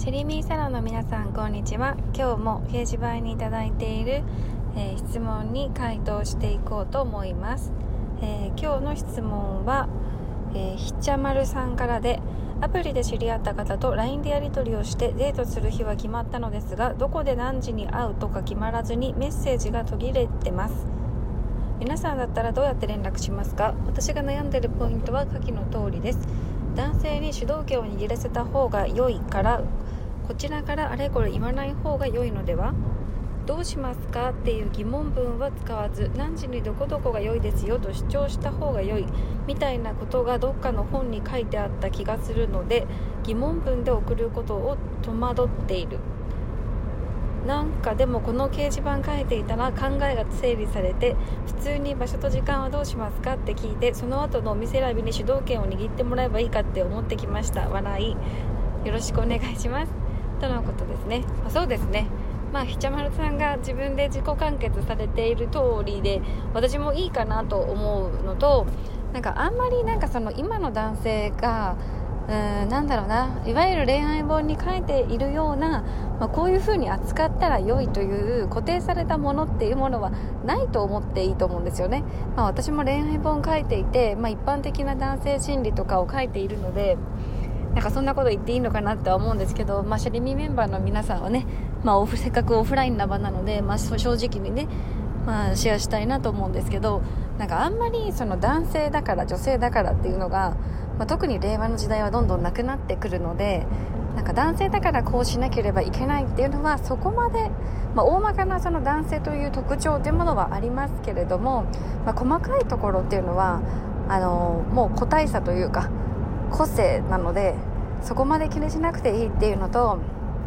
シェリミーサロンの皆さん、こんにちは。今日も掲示板にいただいている、質問に回答していこうと思います。今日の質問は、ひっちゃまるさんからで、アプリで知り合った方と LINE でやり取りをしてデートする日は決まったのですが、どこで何時に会うとか決まらずにメッセージが途切れてます。皆さんだったらどうやって連絡しますか？私が悩んでいるポイントは下記の通りです。男性に主導権を握らせた方が良いから、こちらからあれこれ言わない方が良いのでは？どうしますかっていう疑問文は使わず、何時にどこどこが良いですよと主張した方が良いみたいなことがどっかの本に書いてあった気がするので、疑問文で送ることを戸惑っている。なんかでもこの掲示板書いていたら考えが整理されて、普通に場所と時間はどうしますかって聞いて、その後のお店選びに主導権を握ってもらえばいいかって思ってきました。笑い。よろしくお願いしますとのことですね。そうですね、ひちゃまるさんが自分で自己完結されている通りで、私もいいかなと思うのと、あんまりその今の男性がいわゆる恋愛本に書いているような、こういう風に扱ったら良いという固定されたものっていうものはないと思っていいと思うんですよね。私も恋愛本書いていて、一般的な男性心理とかを書いているので、そんなこと言っていいのかなって思うんですけど、シェリミメンバーの皆さんはね、せっかくオフラインな場なので、正直にね、シェアしたいなと思うんですけど、あんまりその男性だから女性だからっていうのが、特に令和の時代はどんどんなくなってくるので、男性だからこうしなければいけないっていうのはそこまで、大まかなその男性という特徴というものはありますけれども、細かいところっていうのはもう個体差というか個性なので、そこまで気にしなくていいっていうのと、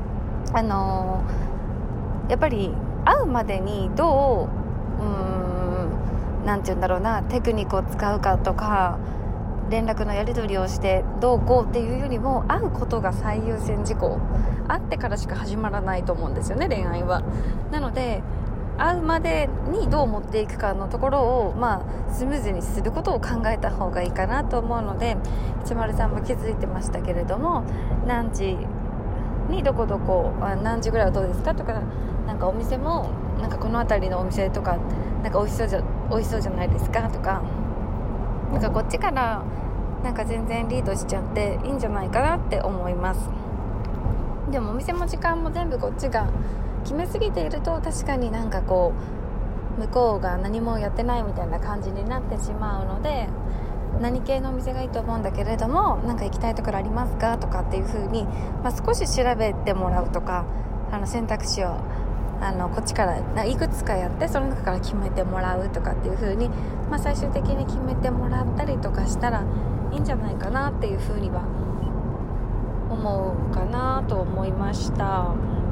やっぱり会うまでにどうなんて言うんだろうな、テクニックを使うかとか、連絡のやり取りをしてどうこうっていうよりも、会うことが最優先事項。会ってからしか始まらないと思うんですよね、恋愛は。なので会うまでにどう持っていくかのところを、スムーズにすることを考えた方がいいかなと思うので、一丸さんも気づいてましたけれども、何時にどこどこ、何時ぐらいはどうですかとか、お店もこの辺りのお店とか美味しそうじゃないですかとか、こっちから全然リードしちゃっていいんじゃないかなって思います。でもお店も時間も全部こっちが決めすぎていると、確かに向こうが何もやってないみたいな感じになってしまうので、何系のお店がいいと思うんだけれども、行きたいところありますかとかっていう風に、少し調べてもらうとか、選択肢をこっちからいくつかやって、その中から決めてもらうとかっていう風に、最終的に決めてもらったりとかしたらいいんじゃないかなっていう風には思うかなと思いました。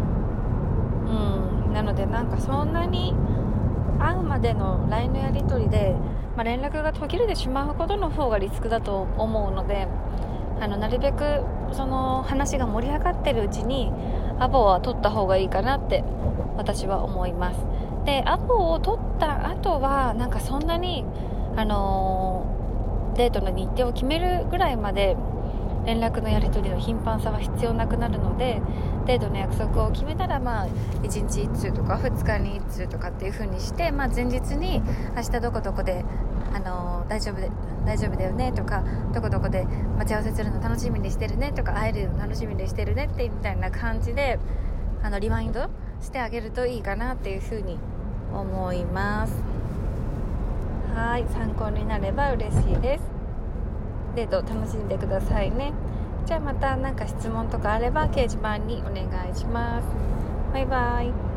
なのでそんなに会うまでの LINE のやり取りで、連絡が途切れてしまうことの方がリスクだと思うので、なるべくその話が盛り上がってるうちにアポは取った方がいいかなって私は思います。で、アポを取った後はそんなにデートの日程を決めるぐらいまで連絡のやり取りの頻繁さは必要なくなるので、デートの約束を決めたら1日1通とか2日に1通とかっていう風にして、前日に明日どこどこで大丈夫だよねとか、どこどこで待ち合わせするの楽しみにしてるねとか、会えるの楽しみにしてるねってみたいな感じでリマインドしてあげるといいかなっていう風に思います。はい、参考になれば嬉しいです。デート楽しんでくださいね。じゃあまた質問とかあれば掲示板にお願いします。バイバイ。